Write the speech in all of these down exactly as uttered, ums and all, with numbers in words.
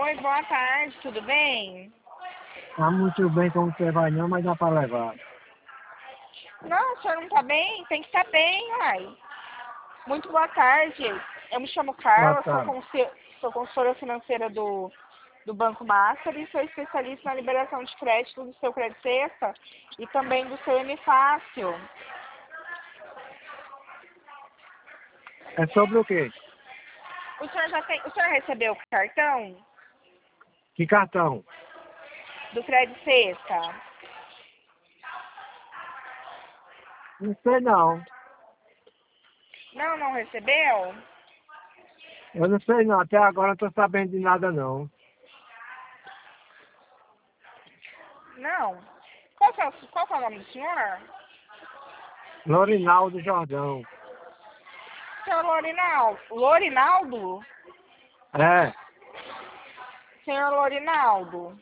Oi, boa tarde, tudo bem? Tá muito bem como você vai não, mas dá para levar. Não, o senhor não tá bem? Tem que estar bem, ai. Muito boa tarde. Eu me chamo Boa Carla, sou, tarde. conse- sou consultora financeira do, do Banco Master e sou especialista na liberação de crédito do seu Crédito Sexta e também do seu M Fácil. É sobre o quê? O senhor já tem, o senhor recebeu o cartão Que cartão? do Crédito Sexta? Não sei não. Não, não recebeu? Eu não sei não. Até agora não tô sabendo de nada não. Não. Qual que é, o- qual que é o nome do senhor? Lorinaldo Jordão. Senhor Lorinaldo. Lorinaldo? É. Senhor Lorinaldo,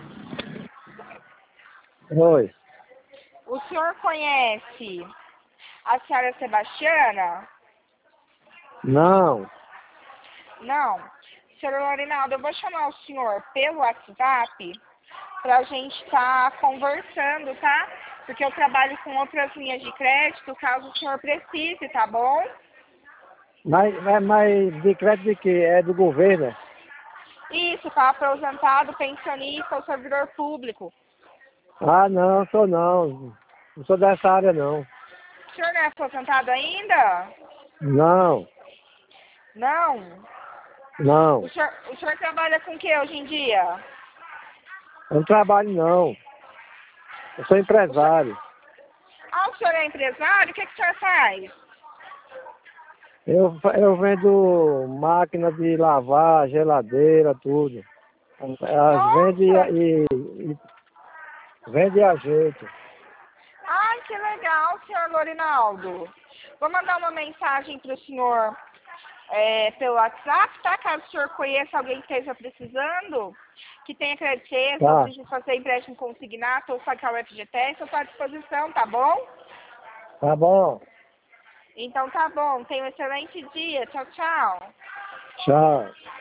Oi. o senhor conhece a senhora Sebastiana? Não. Não. Senhor Lorinaldo, eu vou chamar o senhor pelo WhatsApp para a gente estar conversando, tá? Porque eu trabalho com outras linhas de crédito, caso o senhor precise, tá bom? Mas, mas, mas de crédito de quê? É do governo? Isso, tá aposentado, pensionista ou servidor público. Ah, não, sou não. Não sou dessa área não. O senhor não é aposentado ainda? Não. Não. O Não. senhor, o senhor trabalha com o que hoje em dia? Eu não trabalho não. Eu sou O senhor, empresário. ah, o senhor é empresário? O que, que o senhor faz? Eu, eu vendo máquina de lavar, geladeira, tudo. As vende Nossa! e, e, e vende e ajeita. Ai, que legal, senhor Lorinaldo. Vou mandar uma mensagem para o senhor é, pelo WhatsApp, tá? Caso o senhor conheça alguém que esteja precisando, que tenha crédito extra, ou Tá, precisa fazer empréstimo consignado, ou sacar o F G T S, eu estou à disposição, tá bom? tá bom. Então tá bom, tenha um excelente dia. Tchau, tchau. Tchau.